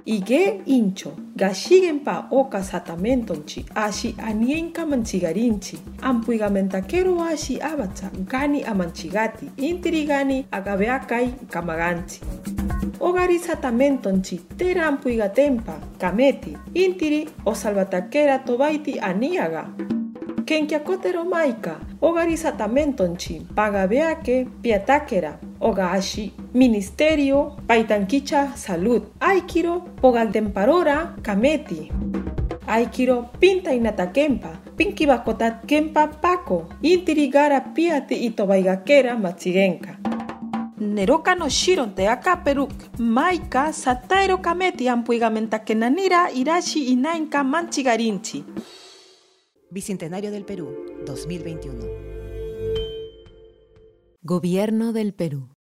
Ige incho, gashigenpa oka satamentonchi, ashi anienka manchigarinchi, ampuigamentakero ashi abacha, gani amanchigati, intiri gani agabeakai kamaganchi. Ogari satamentonchi, tera ampuigatempa, kameti, intiri o salvatakera tobaiti aniaga. Kenkiakotero maika, ogari satamentonchi, pagabeake, piatakera, ogashi, ministerio, paitankicha salud, aikiro, pogaltemparora, kameti. Aikiro, pinta inatakempa, pinkibakotatkempa pako, intirigara piati itobaigakera machigenka. Neroka no shiron te acá peruk, maika, satairo kameti ampuigamentakenanira irashi inainka manchigarinchi. Bicentenario del Perú, 2021. Gobierno del Perú.